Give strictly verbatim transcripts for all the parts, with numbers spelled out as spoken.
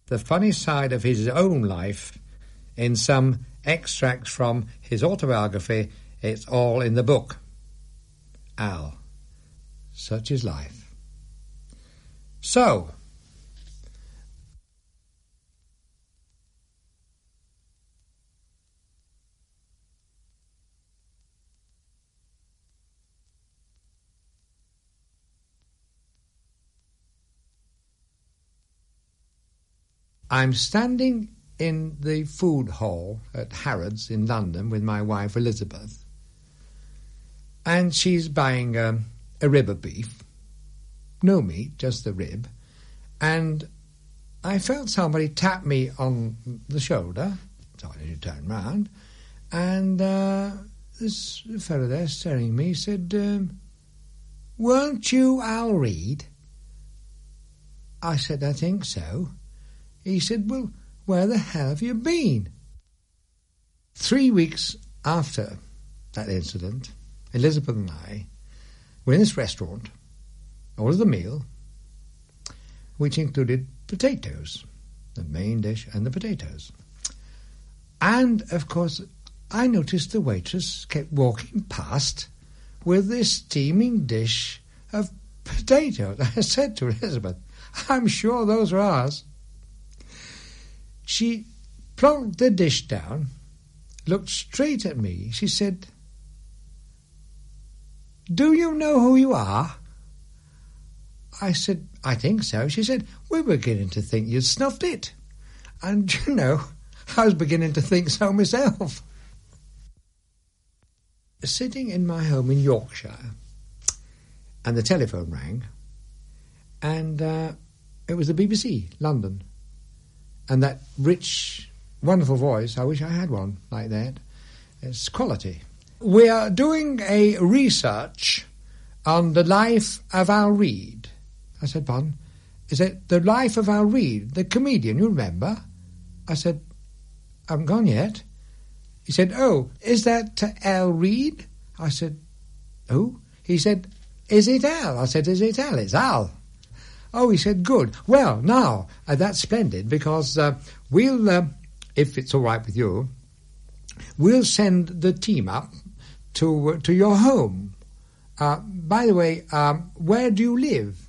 the funny side of his own life in some extracts from his autobiography. It's all in the book. Al, such is life. So, I'm standing in the food hall at Harrods in London with my wife Elizabeth, and she's buying um, a rib of beef, no meat, just the rib, and I felt somebody tap me on the shoulder, so I did turn round, and uh, this fellow there staring at me said, um, "Weren't you Al Reed?" I said, "I think so." He said, "Well, where the hell have you been?" Three weeks after that incident, Elizabeth and I were in this restaurant, ordered the meal, which included potatoes, the main dish and the potatoes. And, of course, I noticed the waitress kept walking past with this steaming dish of potatoes. I said to Elizabeth, "I'm sure those are ours." She plonked the dish down, looked straight at me. She said, "Do you know who you are?" I said, "I think so." She said, "We're beginning to think you'd snuffed it." And, you know, I was beginning to think so myself. Sitting in my home in Yorkshire, and the telephone rang, and uh, it was the B B C, London. And that rich, wonderful voice, I wish I had one like that. It's quality. We are doing a research on the life of Al Reed. I said, "Pardon? Is it the life of Al Reed, the comedian, you remember?" I said, "I haven't gone yet." He said, "Oh, is that Al Reed?" I said, "Who?" He said, "Is it Al?" I said, "Is it Al? It's Al." Oh, he said, "Good. Well, now, uh, that's splendid, because uh, we'll, uh, if it's all right with you, we'll send the team up to uh, to your home. Uh, by the way, um, where do you live?"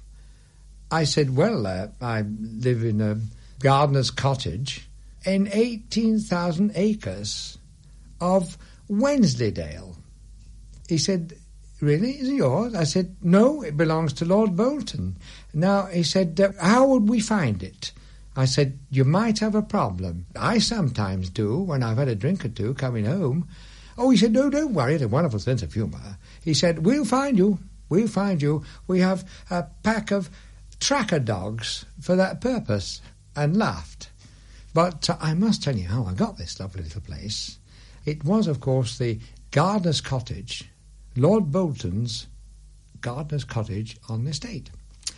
I said, "Well, uh, I live in a gardener's cottage in eighteen thousand acres of Wensleydale." He said, "Really? Is it yours?" I said, "No, it belongs to Lord Bolton." Now, he said, uh, "How would we find it?" I said, "You might have a problem. I sometimes do when I've had a drink or two coming home." Oh, he said, "No, don't worry, it's a wonderful sense of humour." He said, "We'll find you, we'll find you. We have a pack of tracker dogs for that purpose," and laughed. But uh, I must tell you how I got this lovely little place. It was, of course, the gardener's cottage, Lord Bolton's gardener's cottage on the estate.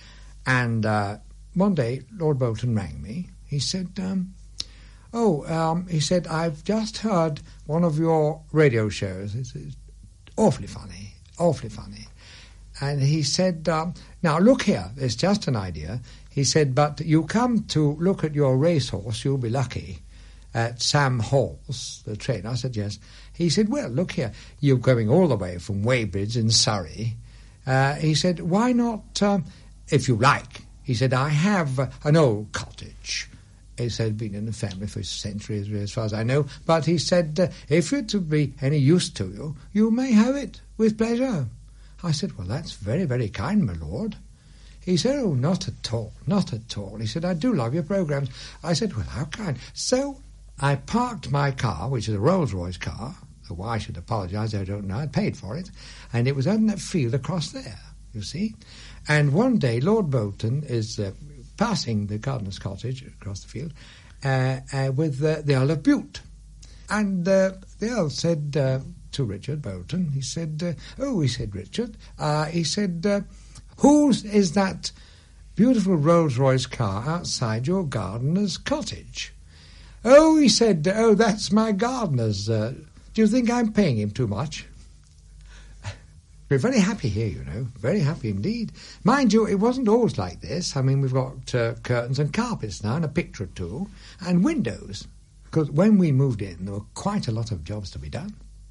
And uh, one day, Lord Bolton rang me. He said, um, oh, um, he said, "I've just heard one of your radio shows. It's, it's awfully funny, awfully funny." And he said, um, "Now, look here, it's just an idea." He said, "But you come to look at your racehorse, you'll be lucky, at Sam Hall's, the trainer." I said, "Yes." He said, "Well, look here, you're going all the way from Weybridge in Surrey." Uh, he said, "Why not, um, if you like?" He said, "I have uh, an old cottage." He said, "Been in the family for centuries, as far as I know." But he said, uh, "If it would be any use to you, you may have it, with pleasure." I said, "Well, that's very, very kind, my lord." He said, "Oh, not at all, not at all." He said, "I do love your programmes." I said, "Well, how kind?" So I parked my car, which is a Rolls-Royce car. Why I should apologise, I don't know. I'd paid for it. And it was on that field across there, you see. And one day, Lord Bolton is uh, passing the gardener's cottage across the field uh, uh, with uh, the Earl of Bute. And uh, the Earl said uh, to Richard Bolton, he said, uh, oh, he said, "Richard," uh, he said, uh, "whose is that beautiful Rolls-Royce car outside your gardener's cottage?" "Oh," he said, "oh, that's my gardener's. Uh, do you think I'm paying him too much?" We're very happy here, you know, very happy indeed. Mind you, it wasn't always like this. I mean, we've got uh, curtains and carpets now and a picture or two and windows. Because when we moved in, there were quite a lot of jobs to be done.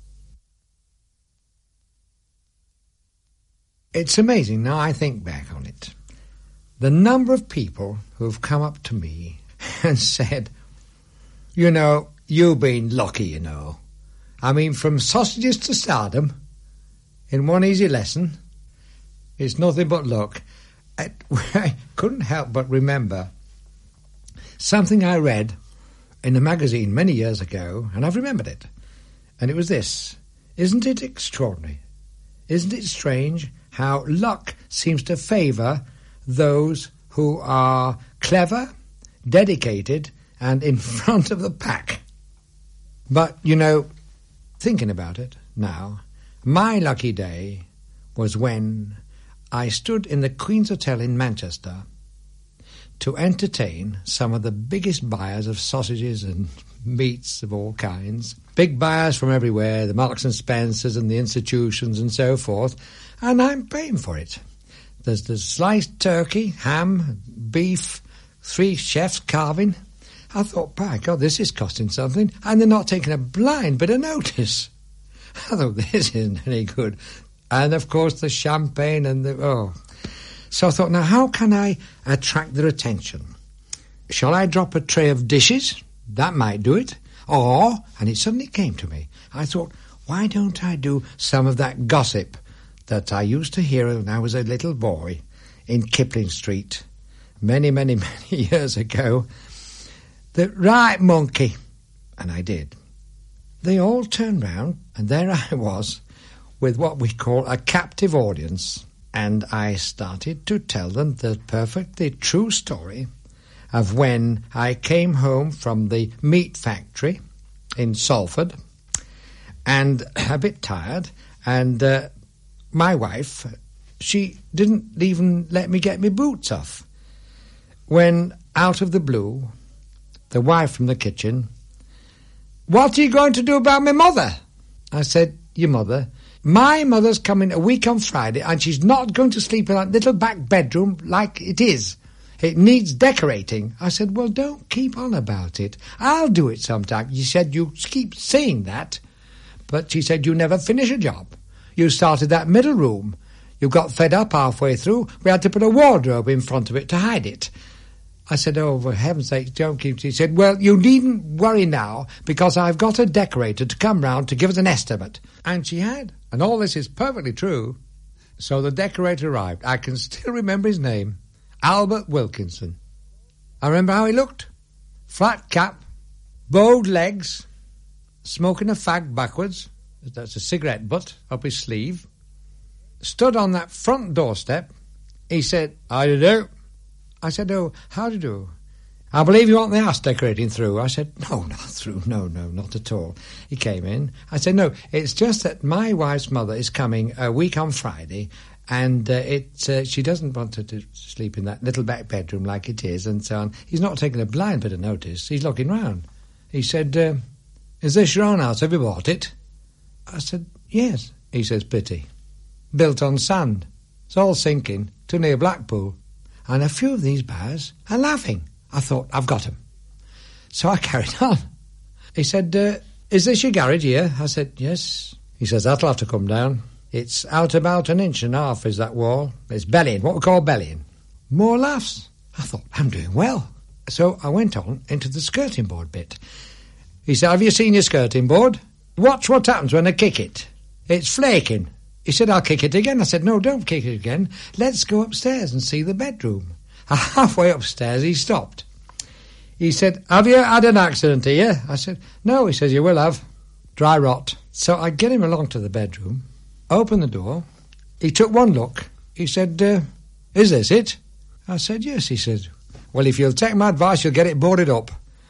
It's amazing, now I think back on it, the number of people who've come up to me and said, you know, you've been lucky, you know. I mean, from sausages to stardom, in one easy lesson, it's nothing but luck. I, I couldn't help but remember something I read in a magazine many years ago, and I've remembered it. And it was this: isn't it extraordinary? Isn't it strange how luck seems to favour those who are clever, dedicated, and in front of the pack? But, you know, thinking about it now, my lucky day was when I stood in the Queen's Hotel in Manchester to entertain some of the biggest buyers of sausages and meats of all kinds. Big buyers from everywhere, the Marks and Spencers and the institutions and so forth, and I'm paying for it. There's the sliced turkey, ham, beef, three chefs carving. I thought, by God, this is costing something, and they're not taking a blind bit of notice. I thought, this isn't any good. And, of course, the champagne and the... oh. So I thought, now, how can I attract their attention? Shall I drop a tray of dishes? That might do it. Or, and it suddenly came to me, I thought, why don't I do some of that gossip that I used to hear when I was a little boy in Kipling Street many, many, many years ago? The right monkey. And I did. They all turned round, and there I was, with what we call a captive audience, and I started to tell them the perfectly true story of when I came home from the meat factory in Salford, and a bit tired, and uh, my wife, she didn't even let me get my boots off, when out of the blue, the wife from the kitchen, "What are you going to do about my mother?" I said, "Your mother? My mother's coming a week on Friday, and she's not going to sleep in that little back bedroom like it is. It needs decorating." I said, "Well, don't keep on about it. I'll do it sometime." You said you keep saying that, but she said you never finish a job. You started that middle room. You got fed up halfway through. We had to put a wardrobe in front of it to hide it. I said, "Oh, for heaven's sake, don't keep..." She said, "Well, you needn't worry now, because I've got a decorator to come round to give us an estimate." And she had. And all this is perfectly true. So the decorator arrived. I can still remember his name. Albert Wilkinson. I remember how he looked. Flat cap, bowed legs, smoking a fag backwards. That's a cigarette butt up his sleeve. Stood on that front doorstep. He said, "How do you do?" I said, "Oh, how do you do? I believe you want the house decorating through." I said, "No, not through. No, no, not at all." He came in. I said, "No, it's just that my wife's mother is coming a week on Friday, and uh, it, uh, she doesn't want her to sleep in that little back bedroom like it is," and so on. He's not taking a blind bit of notice. He's looking round. He said, uh, "Is this your own house? Have you bought it?" I said, "Yes." He says, "Pity. Built on sand. It's all sinking. Too near Blackpool." And a few of these buyers are laughing. I thought, I've got him. So I carried on. He said, uh, "Is this your garage here?" I said, "Yes." He says, "That'll have to come down. It's out about an inch and a half is that wall. It's bellying, what we call bellying." More laughs. I thought, I'm doing well. So I went on into the skirting board bit. He said, "Have you seen your skirting board? Watch what happens when I kick it. It's flaking." He said, "I'll kick it again." I said, "No, don't kick it again. Let's go upstairs and see the bedroom." Halfway upstairs, he stopped. He said, "Have you had an accident here?" I said, "No." He says, "You will have. Dry rot." So I get him along to the bedroom, open the door. He took one look. He said, uh, "Is this it?" I said, "Yes." He said, "Well, if you'll take my advice, you'll get it boarded up."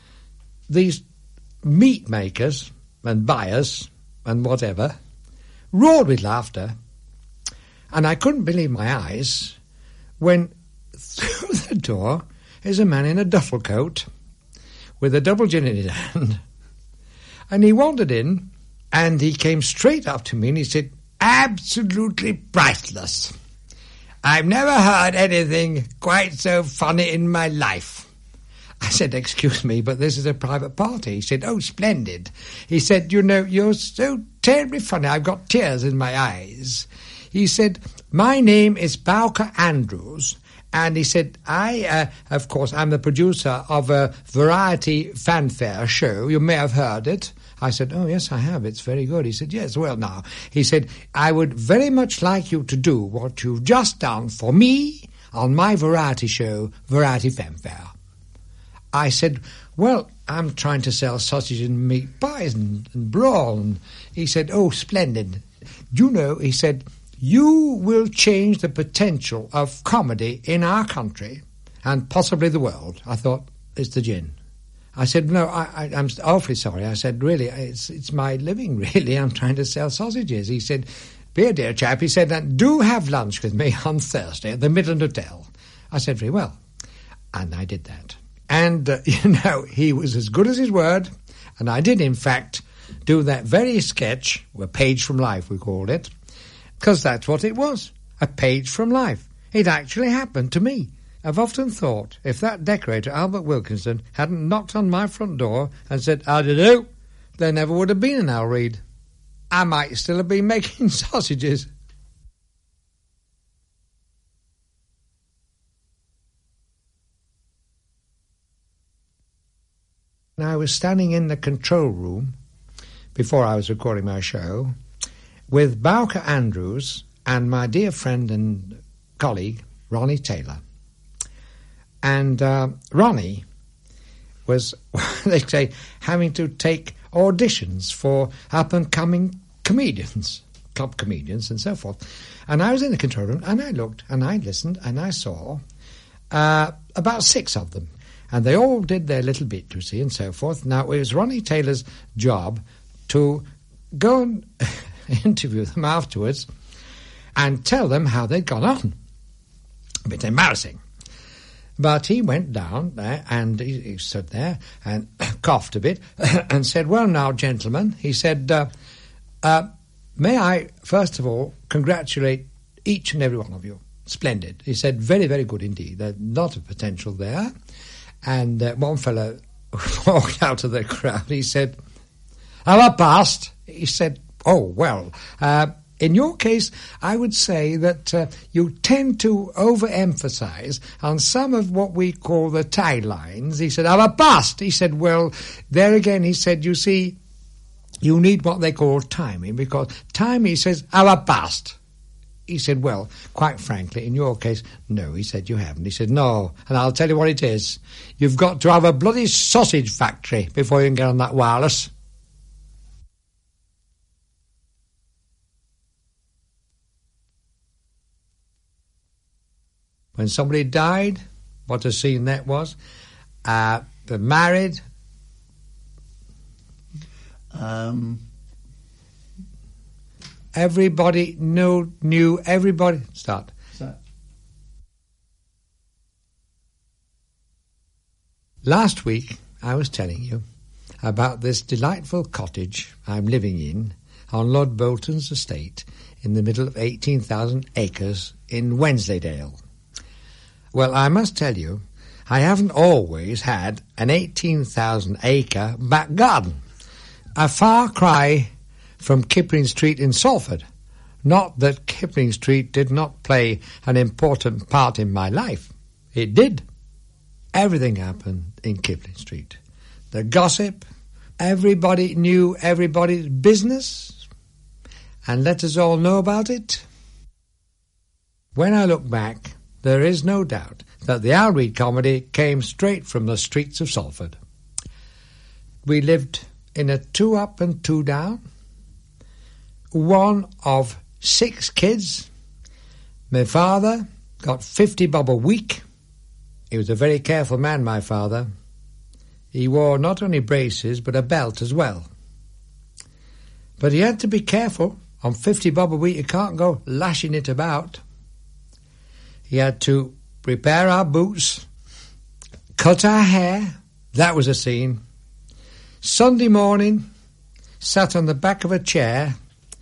These meat makers and buyers and whatever roared with laughter, and I couldn't believe my eyes when through the door is a man in a duffel coat with a double gin in his hand, and he wandered in, and he came straight up to me and he said, absolutely priceless. I've never heard anything quite so funny in my life. I said, excuse me, but this is a private party. He said, oh, splendid. He said, you know, you're so terribly funny. I've got tears in my eyes. He said, my name is Bowker Andrews. And he said, I, uh, of course, I'm the producer of a variety fanfare show. You may have heard it. I said, oh, yes, I have. It's very good. He said, yes, well, now. He said, I would very much like you to do what you've just done for me on my variety show, Variety Fanfare. I said, well, I'm trying to sell sausage and meat pies and, and brawn. He said, oh, splendid. You know, he said, you will change the potential of comedy in our country and possibly the world. I thought, it's the gin. I said, no, I, I, I'm awfully sorry. I said, really, it's, it's my living, really. I'm trying to sell sausages. He said, dear, dear chap, he said, do have lunch with me on Thursday at the Midland Hotel. I said, very well. And I did that. And, uh, you know, he was as good as his word, and I did, in fact, do that very sketch, a page from life, we called it, because that's what it was, a page from life. It actually happened to me. I've often thought, if that decorator, Albert Wilkinson, hadn't knocked on my front door and said, how do you do, there never would have been an Al Reed. I might still have been making sausages. And I was standing in the control room before I was recording my show with Bowker Andrews and my dear friend and colleague, Ronnie Taylor. And uh, Ronnie was, they say, having to take auditions for up-and-coming comedians, club comedians and so forth. And I was in the control room, and I looked, and I listened, and I saw uh, about six of them. And they all did their little bit, you see, and so forth. Now, it was Ronnie Taylor's job to go and interview them afterwards and tell them how they'd gone on. A bit embarrassing. But he went down there and he, he stood there and coughed a bit and said, well, now, gentlemen, he said, uh, uh, may I, first of all, congratulate each and every one of you. Splendid. He said, very, very good indeed. There's a lot of potential there. And uh, one fellow walked out of the crowd. He said, have I passed? He said, oh, well, uh, in your case, I would say that uh, you tend to overemphasize on some of what we call the taglines. He said, have I passed? He said, well, there again, he said, you see, you need what they call timing, because timing, he says, have I passed? He said, well, quite frankly, in your case, no. He said, you haven't. He said, no, and I'll tell you what it is. You've got to have a bloody sausage factory before you can get on that wireless. When somebody died, what a scene that was. Uh, they're married. Um... Everybody knew, knew everybody. Start. Start. Last week, I was telling you about this delightful cottage I'm living in on Lord Bolton's estate in the middle of eighteen thousand acres in Wensleydale. Well, I must tell you, I haven't always had an eighteen thousand acre back garden. A far cry from Kipling Street in Salford. Not that Kipling Street did not play an important part in my life. It did. Everything happened in Kipling Street. The gossip, everybody knew everybody's business, and let us all know about it. When I look back, there is no doubt that the Al Reed comedy came straight from the streets of Salford. We lived in a two up and two down, one of six kids. My father got fifty bob a week. He was a very careful man, my father. He wore not only braces, but a belt as well. But he had to be careful. On fifty bob a week, you can't go lashing it about. He had to repair our boots, cut our hair. That was a scene. Sunday morning, sat on the back of a chair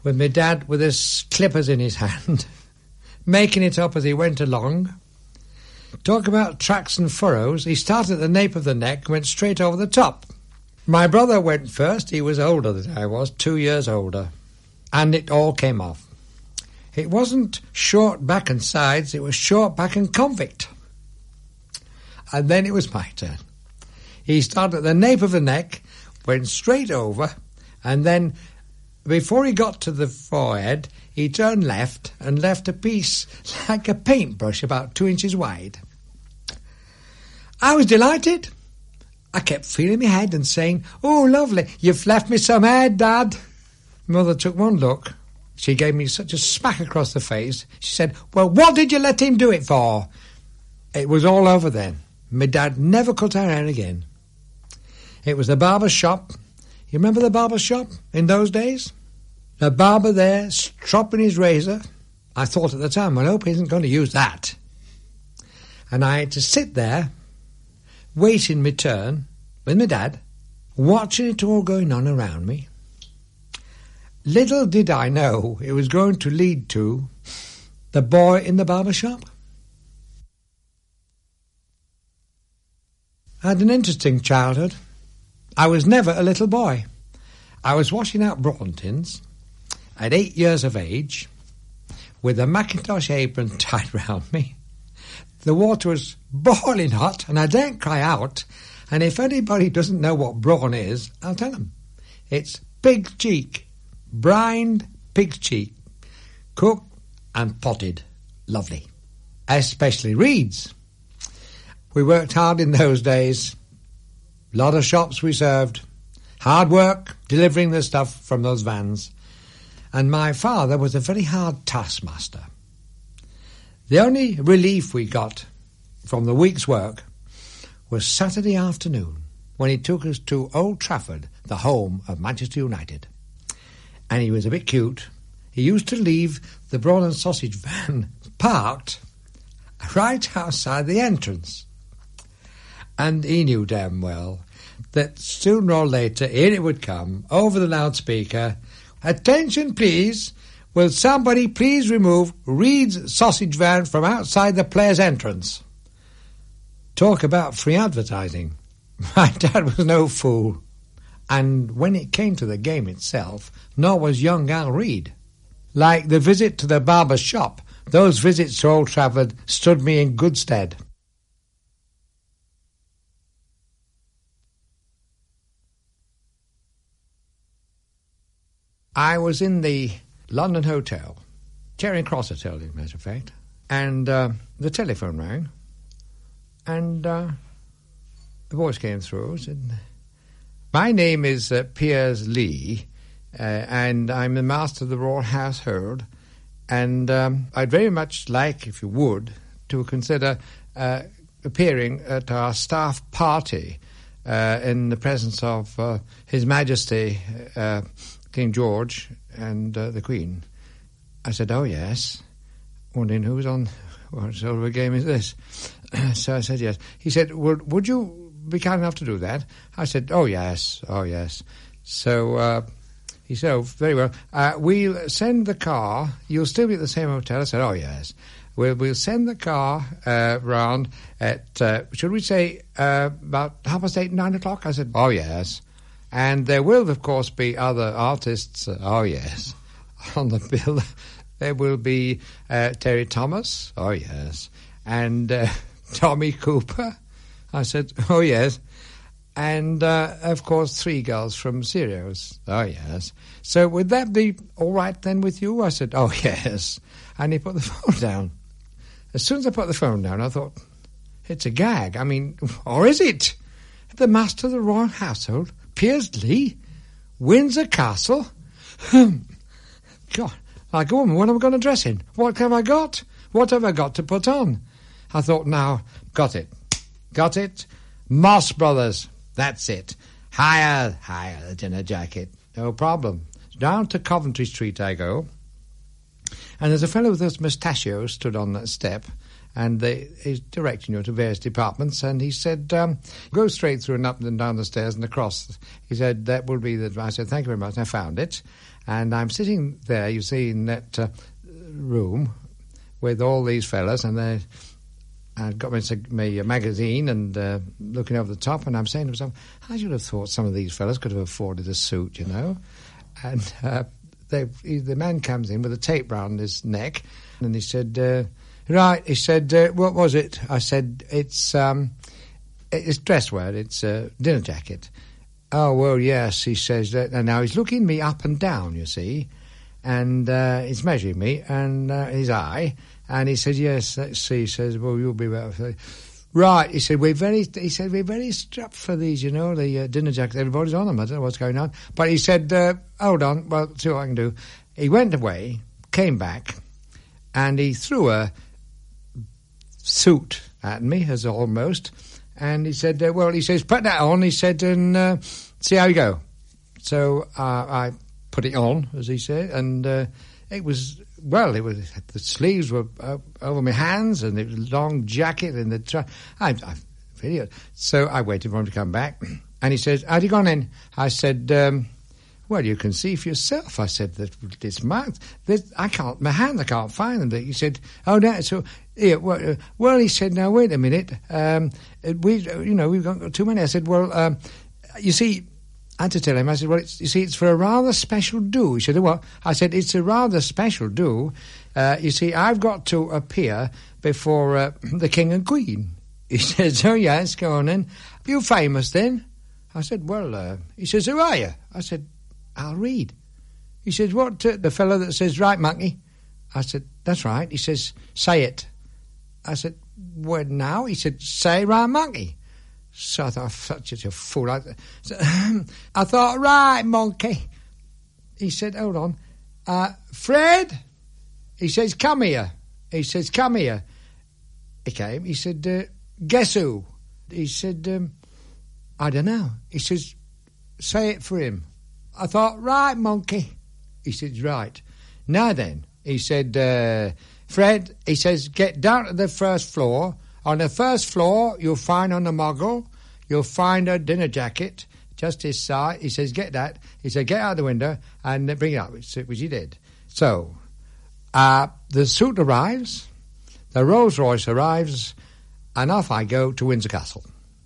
with my dad with his clippers in his hand, making it up as he went along. Talk about tracks and furrows. He started at the nape of the neck and went straight over the top. My brother went first. He was older than I was, two years older. And it all came off. It wasn't short back and sides, it was short back and convict. And then it was my turn. He started at the nape of the neck, went straight over, and then before he got to the forehead, he turned left and left a piece like a paintbrush about two inches wide. I was delighted. I kept feeling my head and saying, "Oh, lovely, you've left me some hair, Dad." Mother took one look. She gave me such a smack across the face. She said, "Well, what did you let him do it for?" It was all over then. My dad never cut our hair again. It was the barber's shop. You remember the barber's shop in those days? The barber there, stropping his razor. I thought at the time, well, I hope he isn't going to use that. And I had to sit there, waiting my turn, with my dad, watching it all going on around me. Little did I know it was going to lead to the boy in the barber shop. I had an interesting childhood. I was never a little boy. I was washing out Broughton tins at eight years of age with a Macintosh apron tied round me. The water was boiling hot and I daren't cry out. And if anybody doesn't know what brawn is, I'll tell them. It's pig cheek, brined pig cheek, cooked and potted. Lovely. Especially reeds. We worked hard in those days. A lot of shops we served. Hard work, delivering the stuff from those vans. And my father was a very hard taskmaster. The only relief we got from the week's work was Saturday afternoon when he took us to Old Trafford, the home of Manchester United. And he was a bit cute. He used to leave the brawn and sausage van parked right outside the entrance. And he knew damn well that sooner or later in it would come, over the loudspeaker, "Attention please, will somebody please remove Reed's sausage van from outside the player's entrance?" Talk about free advertising. My dad was no fool. And when it came to the game itself, nor was young Al Reed. Like the visit to the barber's shop, those visits to Old Trafford stood me in good stead. I was in the London Hotel, Charing Cross Hotel, as a matter of fact, and uh, the telephone rang, and uh, the voice came through, said, "My name is uh, Piers Lee, uh, and I'm the Master of the Royal Household, and um, I'd very much like, if you would, to consider uh, appearing at our staff party uh, in the presence of uh, His Majesty uh, King George and uh, the Queen." I said, "Oh, yes." Wondering who was on, what sort of a game is this? So I said, yes. He said, well, would you be kind enough to do that? I said, "Oh, yes, oh, yes." So uh, he said, "Oh, very well. Uh, we'll send the car. You'll still be at the same hotel." I said, "Oh, yes. We'll, we'll send the car uh, round at, uh, should we say, uh, about half past eight, nine o'clock?" I said, "Oh, yes. And there will, of course, be other artists." Uh, "Oh, yes." On the bill, there will be uh, Terry Thomas. "Oh, yes." And uh, Tommy Cooper. I said, "Oh, yes." And, uh, of course, three girls from Sirius. "Oh, yes." "So would that be all right then with you?" I said, "Oh, yes." And he put the phone down. As soon as I put the phone down, I thought, it's a gag. I mean, or is it? The Master of the Royal Household, Piers Lee, Windsor Castle. God, like a woman, what am I going to dress in? What have I got? What have I got to put on? I thought, now, got it. Got it. Moss Brothers, that's it. Hire, hire the dinner jacket. No problem. Down to Coventry Street I go. And there's a fellow with those mustachios stood on that step. and they, he's directing you to various departments, and he said, um, go straight through and up and down the stairs and across. He said, that will be the... I said, thank you very much. I found it, and I'm sitting there, you see, in that uh, room with all these fellas, and they... I've got my, my magazine and uh, looking over the top, and I'm saying to myself, I should have thought some of these fellas could have afforded a suit, you know. And uh, they, he, the man comes in with a tape round his neck, and he said, uh, right, he said, uh, what was it? I said, it's um, it's dress wear, it's a dinner jacket. Oh, well, yes, he says that. And now he's looking me up and down, you see, and uh, he's measuring me, and uh, his eye... And he said, yes, let's see. He says, well, you'll be better. Right, he said, we're very, he said, we're very strapped for these, you know, the uh, dinner jackets. Everybody's on them. I don't know what's going on. But he said, uh, hold on, well, see what I can do. He went away, came back, and he threw a suit at me, as almost. And he said, uh, well, he says, put that on. He said, and uh, see how you go. So uh, I put it on, as he said, and uh, it was... Well, it was the sleeves were uh, over my hands, and it was a long jacket, and the tra- I, I, idiot. So I waited for him to come back, and he says, "How'd you gone in?" I said, um, "Well, you can see for yourself." I said, "That it's marked. There's, I can't. My hands, I can't find them." He said, "Oh, no." So yeah. Well, uh, well, he said, "Now wait a minute. Um, we, you know, we've got too many." I said, "Well, um, you see." I had to tell him, I said, well, it's, you see, it's for a rather special do. He said, what? I said, it's a rather special do. Uh, you see, I've got to appear before uh, the King and Queen. He says, oh, yes, go on then. Are you famous then? I said, well, uh, he says, who are you? I said, I'll read. He says, what, uh, the fellow that says, right, monkey? I said, that's right. He says, say it. I said, what now? He said, say, right, monkey. So I thought, such a fool. I, so, I thought, right, monkey. He said, hold on. Uh, Fred? He says, come here. He says, come here. He came. He said, uh, guess who? He said, um, I don't know. He says, say it for him. I thought, right, monkey. He said, right. Now then, he said, uh, Fred, he says, get down to the first floor. On the first floor, you'll find on the moggle, you'll find a dinner jacket, just his side. He says, get that. He said, get out the window and bring it up, which, which he did. So, uh, the suit arrives, the Rolls Royce arrives, and off I go to Windsor Castle.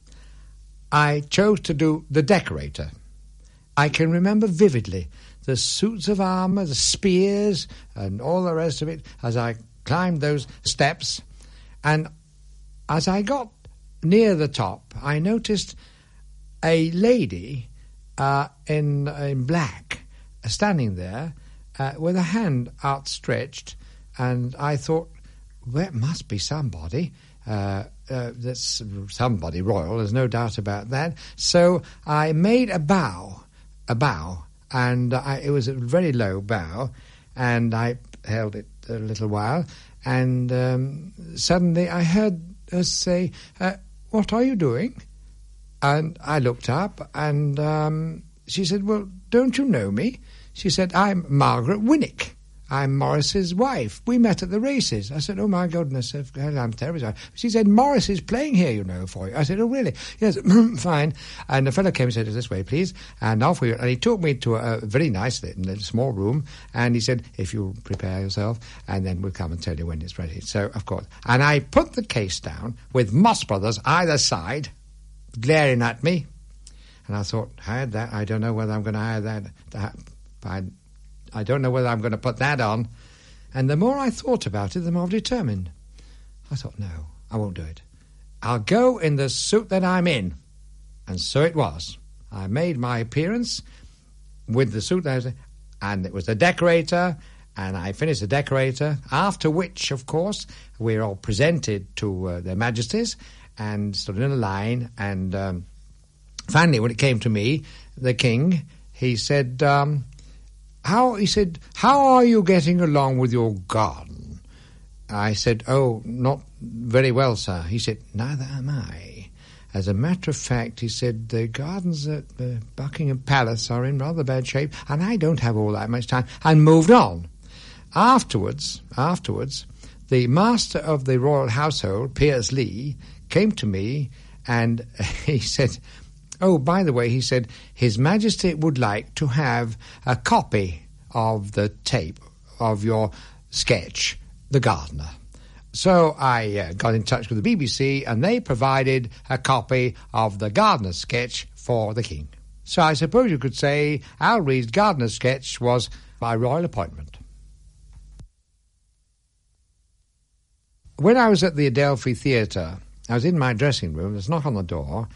I chose to do the decorator. I can remember vividly the suits of armour, the spears, and all the rest of it as I climbed those steps, and as I got near the top, I noticed a lady uh, in in black uh, standing there uh, with a hand outstretched, and I thought, well, it must be somebody. Uh, uh, that's somebody royal, there's no doubt about that. So I made a bow, a bow, and I, it was a very low bow, and I held it a little while, and um, suddenly I heard her say, uh, what are you doing? And I looked up, and um, she said, well, don't you know me? She said, I'm Margaret Winnick. I'm Morris's wife. We met at the races. I said, oh, my goodness, I'm terribly sorry. She said, Morris is playing here, you know, for you. I said, oh, really? Yes, fine. And the fellow came and said, this way, please. And off we went. And he took me to a very nice little small room, and he said, if you'll prepare yourself, and then we'll come and tell you when it's ready. So, of course. And I put the case down with Moss Brothers either side, glaring at me. And I thought, hide that. I don't know whether I'm going to hide that. that I, I don't know whether I'm going to put that on. And the more I thought about it, the more determined. I thought, no, I won't do it. I'll go in the suit that I'm in. And so it was. I made my appearance with the suit that I was in, and it was the decorator, and I finished the decorator, after which, of course, we're all presented to uh, their majesties and stood in a line. And um, finally, when it came to me, the king, he said... Um, How, he said, how are you getting along with your garden? I said, oh, not very well, sir. He said, neither am I. As a matter of fact, he said, the gardens at uh, Buckingham Palace are in rather bad shape, and I don't have all that much time, and moved on. Afterwards, afterwards, the master of the royal household, Piers Lee, came to me and he said, oh, by the way, he said, His Majesty would like to have a copy of the tape of your sketch, The Gardener. So I uh, got in touch with the B B C and they provided a copy of the Gardener sketch for the King. So I suppose you could say Al Reed's Gardener sketch was my royal appointment. When I was at the Adelphi Theatre, I was in my dressing room, there's a knock on the door,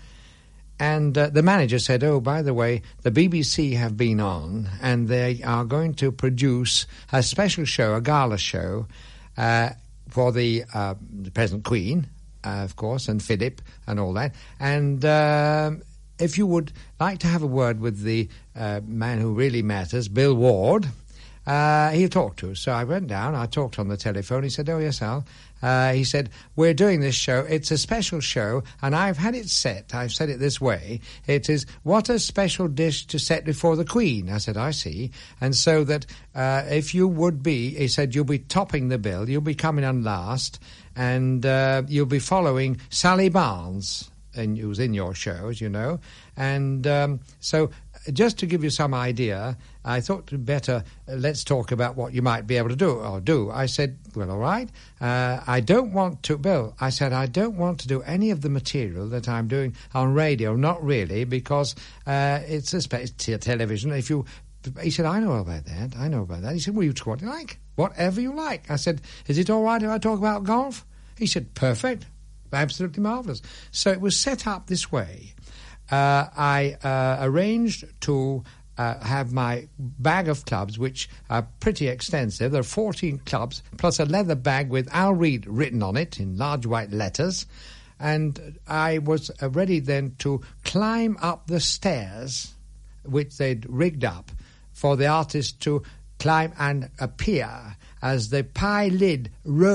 and uh, the manager said, oh, by the way, the B B C have been on, and they are going to produce a special show, a gala show, uh, for the, uh, the present Queen, uh, of course, and Philip and all that. And uh, if you would like to have a word with the uh, man who really matters, Bill Ward, uh, he'll talk to us. So I went down, I talked on the telephone. He said, oh, yes, Al. Uh, he said, we're doing this show. It's a special show, and I've had it set. I've said it this way. It is, what a special dish to set before the Queen. I said, I see. And so that uh, if you would be, he said, you'll be topping the bill. You'll be coming on last, and uh, you'll be following Sally Barnes, and who's in your show, as you know. And um, so just to give you some idea, I thought better, uh, let's talk about what you might be able to do or do. I said, well, all right. Uh, I don't want to, Bill, I said, I don't want to do any of the material that I'm doing on radio, not really, because uh, it's a spe- t- television. If you, he said, I know about that. I know about that. He said, well, you talk what you like, whatever you like. I said, is it all right if I talk about golf? He said, perfect, absolutely marvellous. So it was set up this way. Uh, I uh, arranged to uh, have my bag of clubs, which are pretty extensive. There are fourteen clubs, plus a leather bag with Al Reed written on it in large white letters. And I was ready then to climb up the stairs, which they'd rigged up, for the artist to climb and appear as the pie lid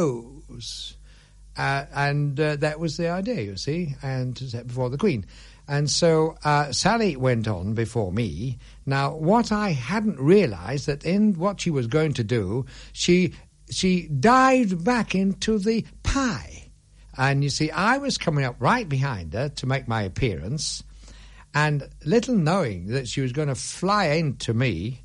rose. Uh, and uh, that was the idea, you see, and to set before the Queen. And so uh, Sally went on before me. Now, what I hadn't realised, that in what she was going to do, she she dived back into the pie. And you see, I was coming up right behind her to make my appearance, and little knowing that she was going to fly into me,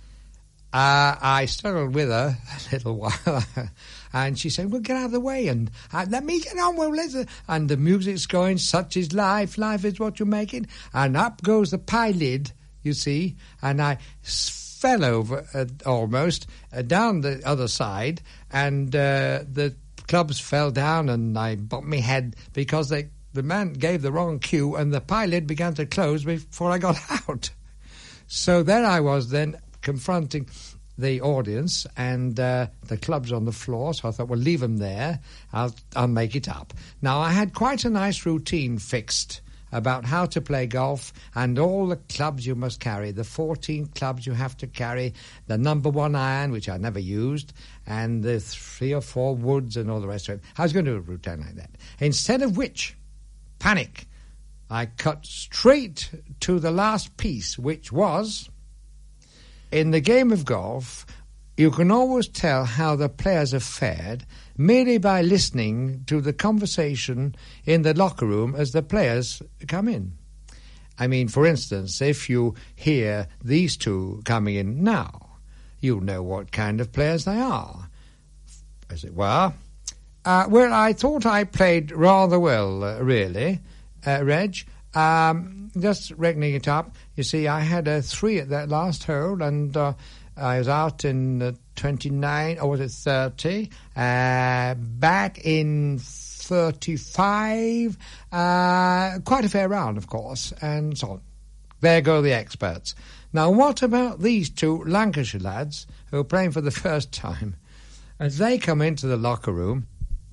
uh, I struggled with her a little while. And she said, well, get out of the way, and uh, let me get on, well, let's... Uh, and the music's going, such is life, life is what you make it. And up goes the pie lid, you see, and I s- fell over uh, almost uh, down the other side, and uh, the clubs fell down, and I bumped my head because they, the man gave the wrong cue, and the pie lid began to close before I got out. So there I was then, confronting the audience, and uh, the clubs on the floor, so I thought, well, leave them there, I'll, I'll make it up. Now, I had quite a nice routine fixed about how to play golf, and all the clubs you must carry, the fourteen clubs you have to carry, the number one iron, which I never used, and the three or four woods and all the rest of it. I was going to do a routine like that. Instead of which, panic, I cut straight to the last piece, which was... in the game of golf, you can always tell how the players have fared merely by listening to the conversation in the locker room as the players come in. I mean, for instance, if you hear these two coming in now, you'll know what kind of players they are, as it were. Uh, well, I thought I played rather well, uh, really, uh, Reg. Um, just reckoning it up, you see, I had a three at that last hole, and uh, I was out in uh, twenty-nine, or was it thirty? Uh, back in thirty-five, uh, quite a fair round, of course, and so on. There go the experts. Now, what about these two Lancashire lads who are playing for the first time? As they come into the locker room,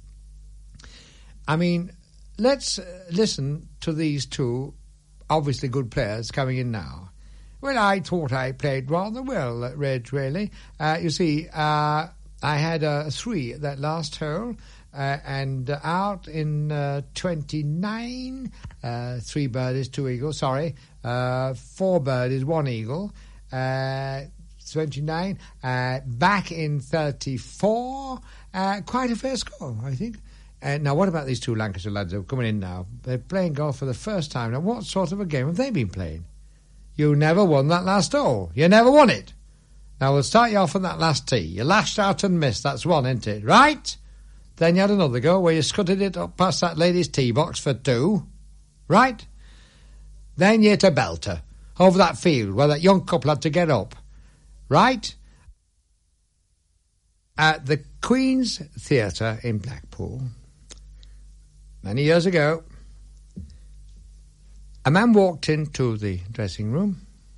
I mean... let's uh, listen to these two obviously good players coming in now. Well, I thought I played rather well, Reg, really. Uh, you see, uh, I had a three at that last hole, uh, and uh, out in uh, twenty-nine, uh, three birdies, two eagles, sorry, uh, four birdies, one eagle, uh, twenty-nine. Uh, back in thirty-four, uh, quite a fair score, I think. Uh, now, what about these two Lancashire lads who are coming in now? They're playing golf for the first time. Now, what sort of a game have they been playing? You never won that last hole. You never won it. Now, we'll start you off on that last tee. You lashed out and missed. That's one, isn't it? Right? Then you had another go where you scuttered it up past that lady's tee box for two. Right? Then you hit a belter over that field where that young couple had to get up. Right? At the Queen's Theatre in Blackpool, many years ago, a man walked into the dressing room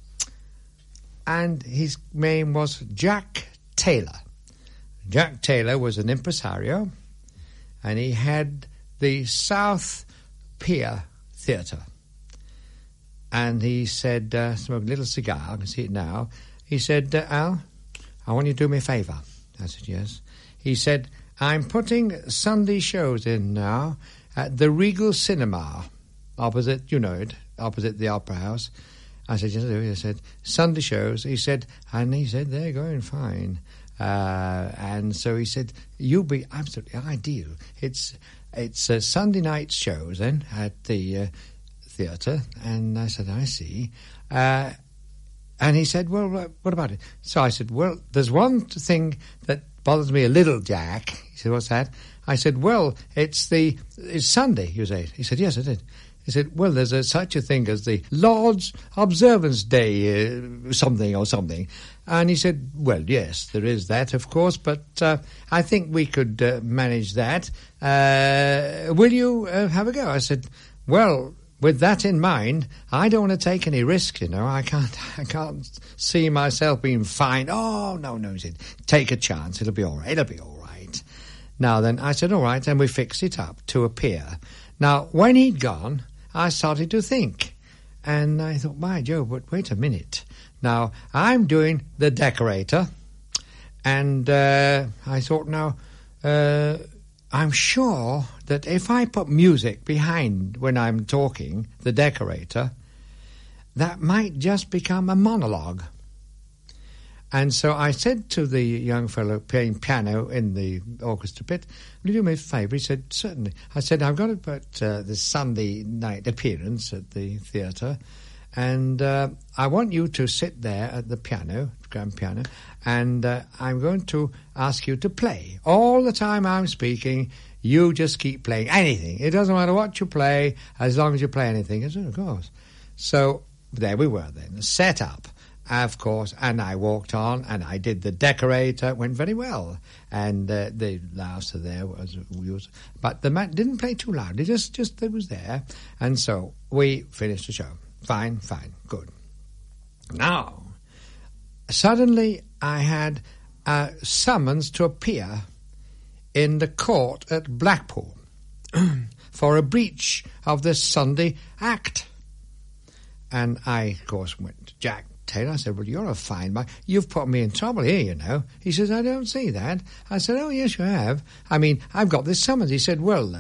and his name was Jack Taylor. Jack Taylor was an impresario and he had the South Pier Theatre. And he said, uh, smoking a little cigar, I can see it now. He said, uh, Al, I want you to do me a favour. I said, yes. He said, I'm putting Sunday shows in now at the Regal Cinema, opposite, you know it, opposite the Opera House. I said, yes, I do. He said, Sunday shows. He said, and he said, they're going fine. Uh, and so he said, you'll be absolutely ideal. It's it's uh, Sunday night shows then at the uh, theatre. And I said, I see. Uh, and he said, well, what about it? So I said, well, there's one thing that bothers me a little, Jack. He said, what's that? I said, well, it's the it's Sunday, you say. He said, yes, I did. He said, well, there's a, such a thing as the Lord's Observance Day uh, something or something. And he said, well, yes, there is that, of course, but uh, I think we could uh, manage that. Uh, will you uh, have a go? I said, well, with that in mind, I don't want to take any risks, you know. I can't I can't see myself being fined. Oh, no, no, he said, take a chance. It'll be all right. It'll be all right. Now then, I said, all right, and we fixed it up to appear. Now, when he'd gone, I started to think. And I thought, by Jove, but wait a minute. Now, I'm doing the decorator. And uh, I thought, now, uh, I'm sure that if I put music behind when I'm talking, the decorator, that might just become a monologue. And so I said to the young fellow playing piano in the orchestra pit, will you do me a favour? He said, certainly. I said, I've got to put uh, this Sunday night appearance at the theatre, and uh, I want you to sit there at the piano, grand piano, and uh, I'm going to ask you to play. All the time I'm speaking, you just keep playing anything. It doesn't matter what you play, as long as you play anything. I said, of course. So there we were then, set up. Of course, and I walked on, and I did the decorator. It went very well, and uh, the louder there was, was, but the man didn't play too loud. It just, just it was there, and so we finished the show. Fine, fine, good. Now, suddenly I had a summons to appear in the court at Blackpool for a breach of this Sunday Act, and I, of course, went to Jack Taylor. I said, well, you're a fine man. You've put me in trouble here, you know. He says, I don't see that. I said, oh, yes, you have. I mean, I've got this summons. He said, well, uh,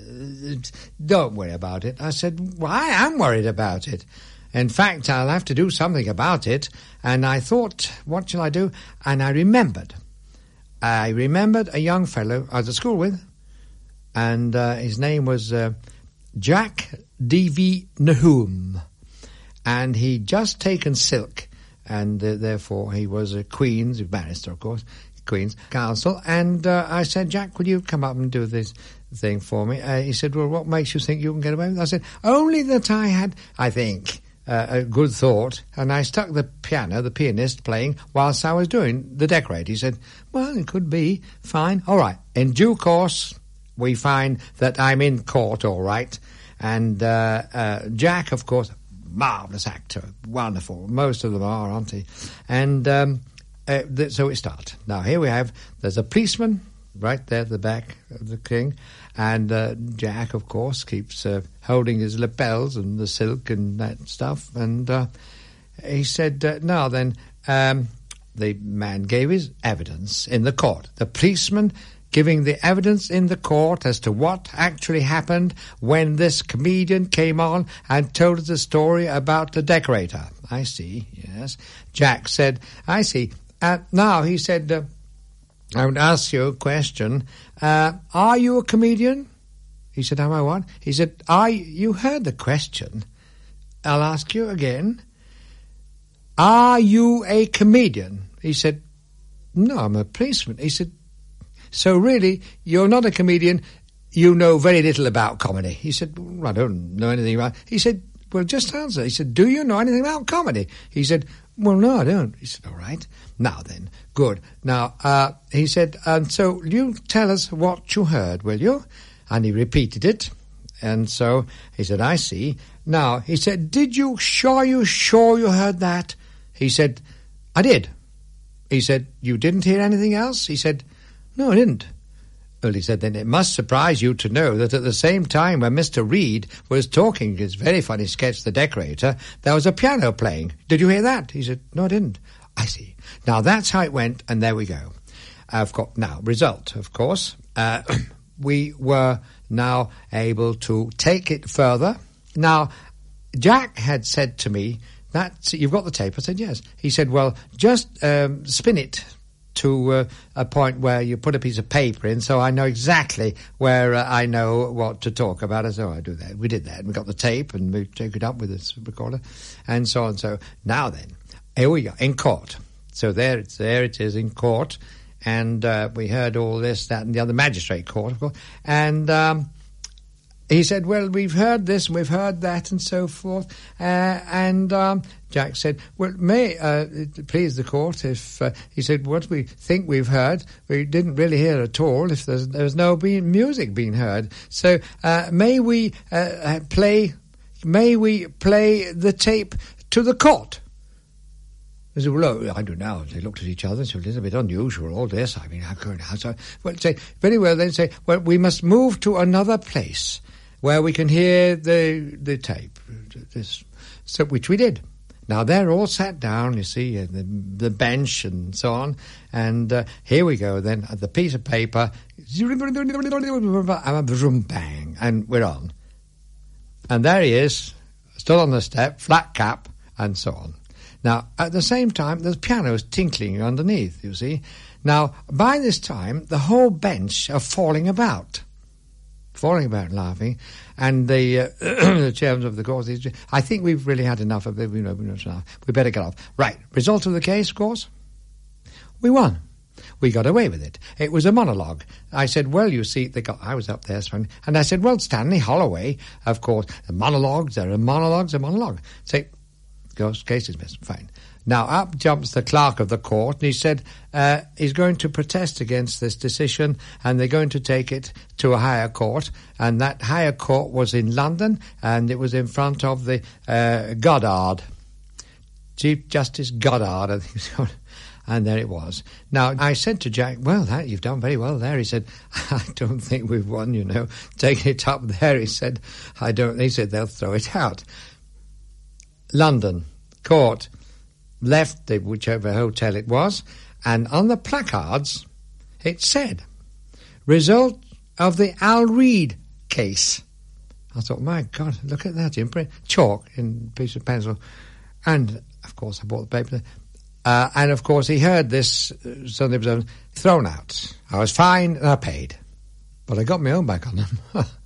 don't worry about it. I said, well, I am worried about it. In fact, I'll have to do something about it. And I thought, what shall I do? And I remembered. I remembered a young fellow I was at school with, and uh, his name was uh, Jack D V Nahum. And he'd just taken silk, and uh, therefore he was a Queen's, a barrister, of course, Queen's Counsel. And uh, I said, Jack, will you come up and do this thing for me? Uh, he said, well, what makes you think you can get away with it? I said, only that I had, I think, uh, a good thought, and I stuck the piano, the pianist, playing whilst I was doing the decorate. He said, well, it could be, fine. All right, in due course, we find that I'm in court, all right. And uh, uh, Jack, of course, marvellous actor, wonderful. Most of them are, aren't they? And um, uh, th- so it starts. Now, here we have, there's a policeman right there at the back of the king, and uh, Jack, of course, keeps uh, holding his lapels and the silk and that stuff. And uh, he said, uh, now then, um, the man gave his evidence in the court. The policeman giving the evidence in the court as to what actually happened when this comedian came on and told us a story about the decorator. I see, yes. Jack said, I see. uh, now he said, uh, I would ask you a question. Uh, are you a comedian? He said, am I what? He said, are you, you heard the question. I'll ask you again. Are you a comedian? He said, no, I'm a policeman. He said, so really, you're not a comedian, you know very little about comedy. He said, well, I don't know anything about it. He said, well, just answer. He said, do you know anything about comedy? He said, well, no, I don't. He said, all right. Now then, good. Now, uh, he said, and so you tell us what you heard, will you? And he repeated it. And so he said, I see. Now, he said, did you, sure you, sure you heard that? He said, I did. He said, you didn't hear anything else? He said, no, I didn't. Well, he said, then it must surprise you to know that at the same time when Mister Reed was talking his very funny sketch, The Decorator, there was a piano playing. Did you hear that? He said, no, I didn't. I see. Now, that's how it went, and there we go. I've got, now, result, of course. Uh, we were now able to take it further. Now, Jack had said to me, that you've got the tape? I said, yes. He said, well, just um, spin it to uh, a point where you put a piece of paper in so I know exactly where uh, I know what to talk about. I said, oh, I do that. We did that. We got the tape and we took it up with this recorder and so on. So now then, here we go, in court. So there, it's, there it is in court. And uh, we heard all this, that, and the other magistrate court, of course. And um, he said, well, we've heard this and we've heard that and so forth. Uh, and um, Jack said, well, may uh, it please the court if, uh, he said, what we think we've heard, we didn't really hear at all if there's, there's no be- music being heard. So uh, may we uh, play, may we play the tape to the court? They said, well, I don't know. They looked at each other and said, it's a bit unusual, all this. I mean, how could how so? Well, say, very well, then say, well, we must move to another place where we can hear the the tape, this, so which we did. Now, they're all sat down, you see, the, the bench and so on, and uh, here we go then, the piece of paper, bang, and we're on. And there he is, stood on the step, flat cap, and so on. Now, at the same time, the piano's tinkling underneath, you see. Now, by this time, the whole bench are falling about. Falling about laughing. And the, uh, the chairman of the court, I think we've really had enough of it. We know, we know enough. We better get off. Right. Result of the case, of course? We won. We got away with it. It was a monologue. I said, well, you see, they got, I was up there, and I said, well, Stanley Holloway, of course, the monologues, there are monologues, a monologue. Say, goes, case is missed. Fine. Now, up jumps the clerk of the court, and he said uh, he's going to protest against this decision, and they're going to take it to a higher court, and that higher court was in London, and it was in front of the uh, Goddard, Chief Justice Goddard, I think so. And there it was. Now, I said to Jack, well, that, you've done very well there. He said, I don't think we've won, you know. Taking it up there, he said, I don't, he said, they'll throw it out. London, court, left the whichever hotel it was, and on the placards it said, result of the Al Reed case. I thought, my God, look at that in print. Chalk in a piece of pencil. And, of course, I bought the paper. Uh, and, of course, he heard this uh, Sunday was thrown out. I was fined and I paid. But I got my own back on them.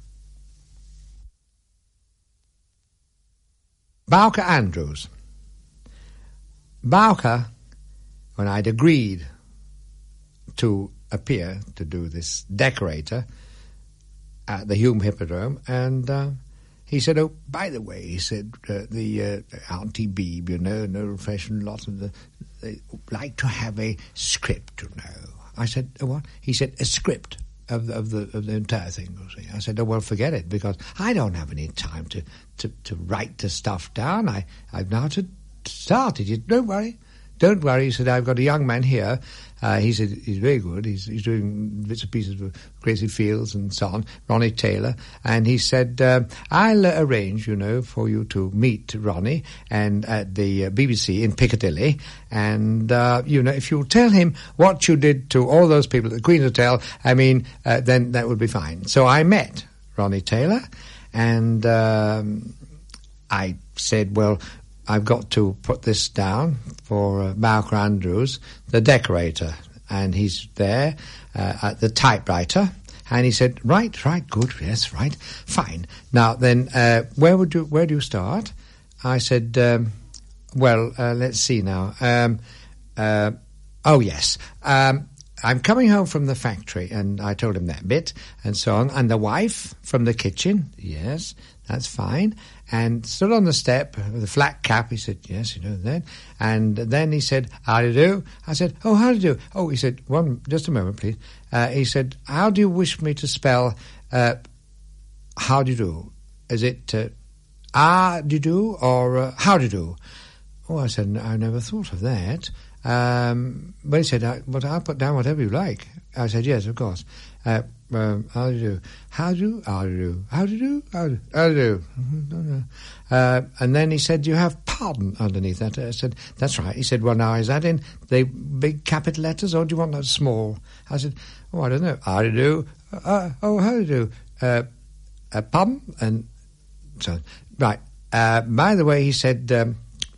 Bowker Andrews. Bowker, when I'd agreed to appear to do this Decorator at the Hume Hippodrome, and uh, he said, oh, by the way, he said, uh, the uh, Auntie Beebe, you know, no fashion, lot of the, they like to have a script, you know. I said, oh, what? He said, a script of the, of the of the entire thing. I said, oh, well, forget it, because I don't have any time to, to, to write the stuff down. I, I've now to start it. He said, don't worry. Don't worry. He said, I've got a young man here. Uh, he said, he's very good. He's, he's doing bits and pieces of Crazy Fields and so on, Ronnie Taylor. And he said, uh, I'll uh, arrange, you know, for you to meet Ronnie and at the uh, B B C in Piccadilly. And, uh, you know, if you'll tell him what you did to all those people at the Queen's Hotel, I mean, uh, then that would be fine. So I met Ronnie Taylor and um, I said, well, I've got to put this down for uh, Malcolm Andrews, the decorator, and he's there uh, at the typewriter. And he said, right, right, good, yes, right, fine. Now then, uh, where would you, where do you start? I said, um, well, uh, let's see now. Um, uh, oh, yes. Um, I'm coming home from the factory, and I told him that bit, and so on. And the wife from the kitchen, yes, that's fine. And stood on the step with a flat cap. He said, yes, you know that. And then he said, how do you do? I said, oh, how do you do? Oh, he said, one, just a moment, please. Uh, he said, how do you wish me to spell uh, how do you do? Is it uh, ah do you do or uh, how do you do? Oh, I said, I never thought of that. Um, but he said, I, but I'll put down whatever you like. I said, yes, of course. Uh, um, how do you do? How do you? How do you do? How do you do? How do, how do you do? Uh, and then he said, do you have pardon underneath that? I said, that's right. He said, well, now, is that in the big capital letters or do you want that small? I said, oh, I don't know. How do you do? Uh, oh, how do you do? Uh, uh, pardon? And so, right. Uh, by the way, he said, um,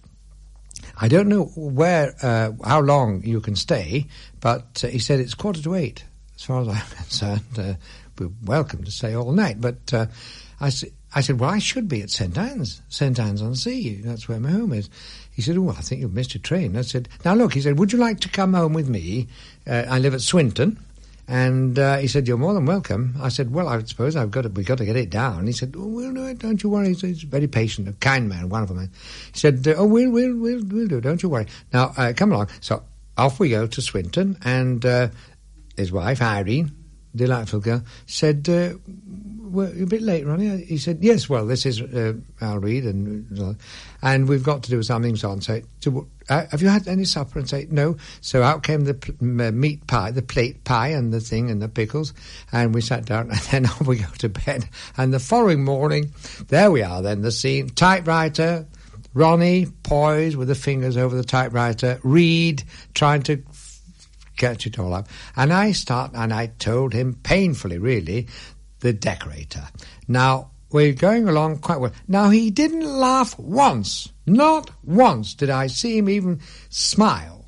I don't know where, uh, how long you can stay, but uh, he said it's quarter to eight. As far as I'm concerned, uh, we're welcome to stay all night. But uh, I, I said, well, I should be at Saint Anne's, Saint Anne's on Sea. That's where my home is. He said, oh, I think you've missed your train. I said, now look, he said, would you like to come home with me? Uh, I live at Swinton. And uh, he said, you're more than welcome. I said, well, I suppose I've got to, we've got to get it down. He said, oh, we'll do it, don't you worry. He's very patient, a kind man, wonderful man. He said, oh, we'll, we'll, we'll, we'll do it, don't you worry. Now, uh, come along. So off we go to Swinton, and uh, his wife, Irene, delightful girl, said, uh, well, you're a bit late, Ronnie. He said, yes, well, this is, uh, I'll read, and and we've got to do something. So on. Say, so, uh, have you had any supper? And say, no. So out came the pl- meat pie, the plate pie and the thing and the pickles, and we sat down, and then off we go to bed. And the following morning, there we are then, the scene, typewriter, Ronnie poised with the fingers over the typewriter, read, trying to catch it all up. And I start, and I told him painfully, really, the decorator. Now, we're going along quite well. Now, he didn't laugh once. Not once did I see him even smile.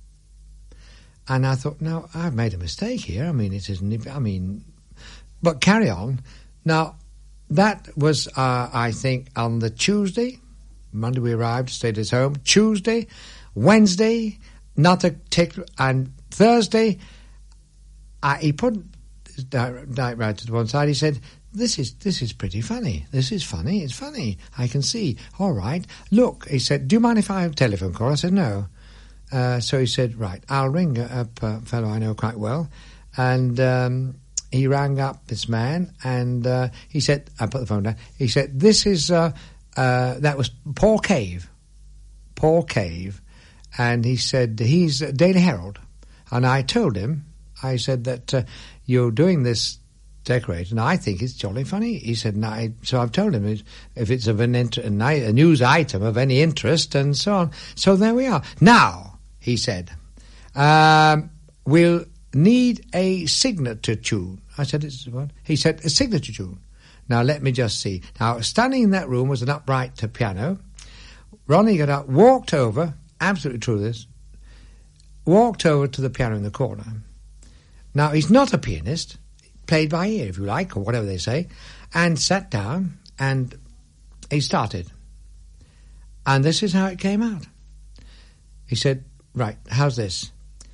And I thought, no, I've made a mistake here. I mean, it isn't, I mean, but carry on. Now, that was, uh, I think, on the Tuesday. Monday we arrived, stayed at home. Tuesday, Wednesday, not a tick, and Thursday, I, he put his typewriter to one side. He said, this is this is pretty funny. This is funny. It's funny. I can see. All right. Look, he said, do you mind if I have a telephone call? I said, no. Uh, so he said, right, I'll ring up a fellow I know quite well. And um, he rang up this man, and uh, he said, I put the phone down. He said, this is, uh, uh, that was Paul Cave. Paul Cave. And he said, he's Daily Herald. And I told him, I said that uh, you're doing this decorate, and I think it's jolly funny. He said, no, I, so I've told him if it's of an inter- a news item of any interest and so on. So there we are. Now, he said, um, we'll need a signature tune. I said, it's what? He said, a signature tune. Now, let me just see. Now, standing in that room was an upright piano. Ronnie got up, walked over, absolutely true this, walked over to the piano in the corner. Now, he's not a pianist, played by ear, if you like, or whatever they say, and sat down, and he started. And this is how it came out. He said, right, how's this?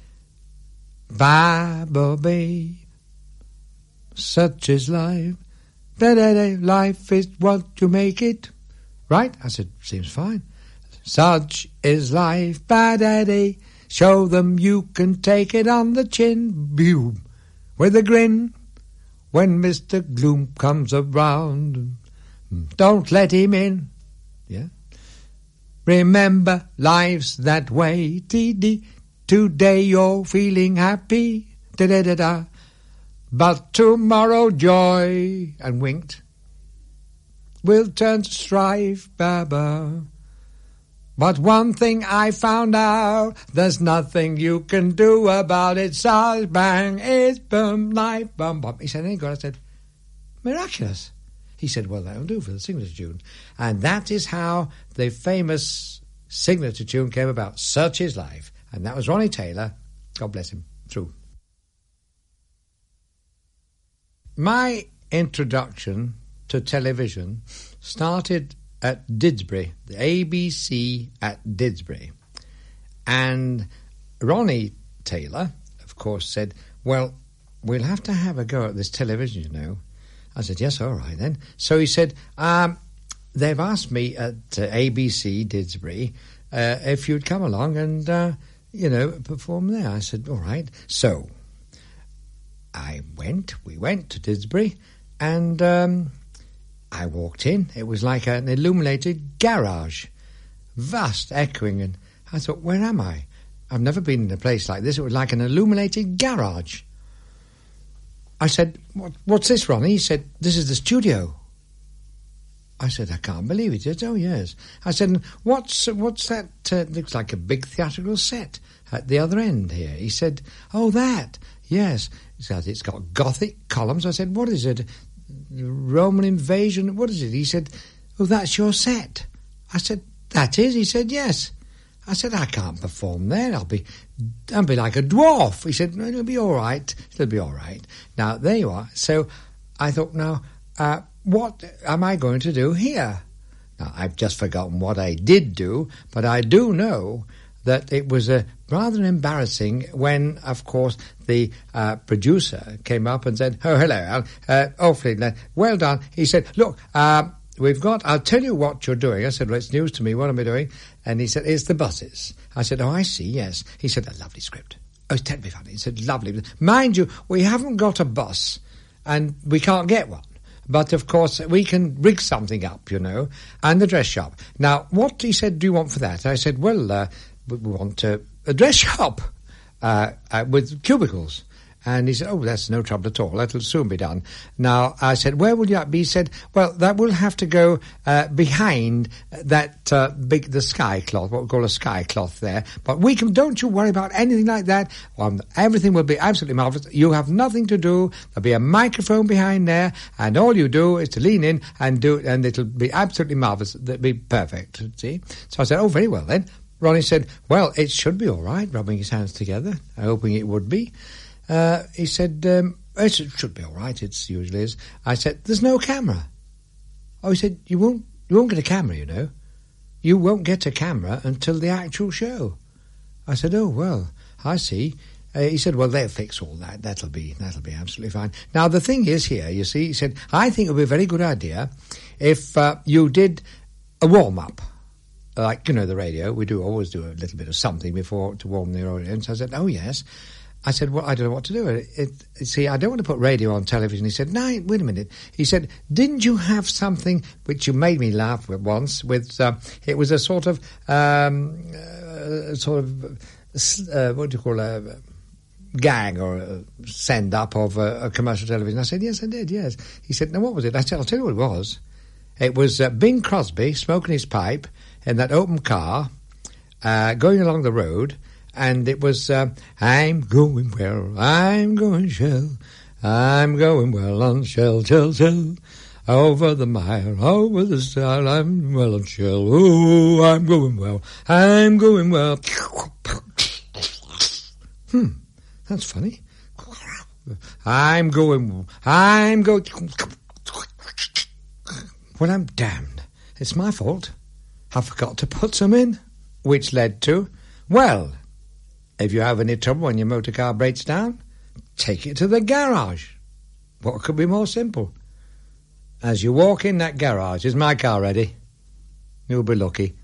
Bye-bye, such is life. Da-da-da, life is what you make it. Right? I said, seems fine. Such is life, ba-da-da. Show them you can take it on the chin. Boom. With a grin. When Mister Gloom comes around, don't let him in. Yeah. Remember, life's that way. Dee-dee. Today you're feeling happy. Da-da-da-da. But tomorrow joy, and winked, will turn to strife, ba-ba. But one thing I found out, there's nothing you can do about it. Sarge bang, it's boom, life, bum, bum. He said, any good? I said, miraculous. He He said, well, that'll do for the signature tune. And that is how the famous signature tune came about, Search His Life. And that was Ronnie Taylor, God bless him, through. My introduction to television started at Didsbury, the A B C at Didsbury. And Ronnie Taylor, of course, said, well, we'll have to have a go at this television, you know. I said, yes, all right then. So he said, um, they've asked me at uh, A B C Didsbury uh, if you'd come along and, uh, you know, perform there. I said, all right. So I went, we went to Didsbury, and um, I walked in. It was like an illuminated garage, vast, echoing, and I thought, where am I? I've never been in a place like this. It was like an illuminated garage. I said, what, what's this, Ronnie? He said, this is the studio. I said, I can't believe it. He said, oh, yes. I said, what's what's that? Uh, looks like a big theatrical set at the other end here. He said, oh, that. Yes. He said, it's got Gothic columns. I said, what is it? Roman invasion? What is it? He said, oh, that's your set. I said, that is? He said, yes. I said, I can't perform there. I'll be, I'll be like a dwarf. He said, no, it'll be all right. It'll be all right. Now, there you are. So I thought, now, uh, what am I going to do here? Now, I've just forgotten what I did do, but I do know that it was uh, rather embarrassing when, of course, the uh, producer came up and said, oh, hello, Al. Uh, awfully, well done. He said, look, uh, we've got, I'll tell you what you're doing. I said, well, it's news to me. What am I doing? And he said, it's the buses. I said, oh, I see, yes. He said, a lovely script. Oh, it's terribly funny. He said, lovely. Mind you, we haven't got a bus and we can't get one. But, of course, we can rig something up, you know, and the dress shop. Now, what, he said, do you want for that? I said, well, uh, we want uh, a dress shop uh, uh, with cubicles. And he said, oh, that's no trouble at all. That'll soon be done. Now, I said, where will you be? He said, well, that will have to go uh, behind that uh, big, the sky cloth, what we call a sky cloth there. But we can, don't you worry about anything like that. Um, everything will be absolutely marvellous. You have nothing to do. There'll be a microphone behind there, and all you do is to lean in and do it, and it'll be absolutely marvellous. It'll be perfect, see? So I said, oh, very well then. Ronnie said, well, it should be all right, rubbing his hands together, hoping it would be. Uh, he said, um, it should be all right, it usually is. I said, there's no camera. Oh, he said, you won't, you won't get a camera, you know. You won't get a camera until the actual show. I said, oh, well, I see. Uh, he said, well, they'll fix all that. That'll be, that'll be absolutely fine. Now, the thing is here, you see, he said, I think it would be a very good idea if uh, you did a warm-up. Like, you know, the radio, we do always do a little bit of something before to warm the audience. I said, oh, yes. I said, well, I don't know what to do. It, it, see, I don't want to put radio on television. He said, no, wait a minute. He said, didn't you have something which you made me laugh with once with, uh, it was a sort of, um, uh, sort of, uh, what do you call a gag or a send-up of a, a commercial television? I said, yes, I did, yes. He said, now, what was it? I said, I'll tell you what it was. It was uh, Bing Crosby smoking his pipe in that open car, uh, going along the road, and it was, uh, I'm going well, I'm going shell, I'm going well on shell, shell, shell, over the mile, over the stile, I'm well on shell, oh, I'm going well, I'm going well. Hmm, that's funny. I'm going, I'm going, well, I'm damned. It's my fault. I forgot to put some in, which led to, well, if you have any trouble when your motor car breaks down, take it to the garage. What could be more simple? As you walk in that garage, is my car ready? You'll be lucky.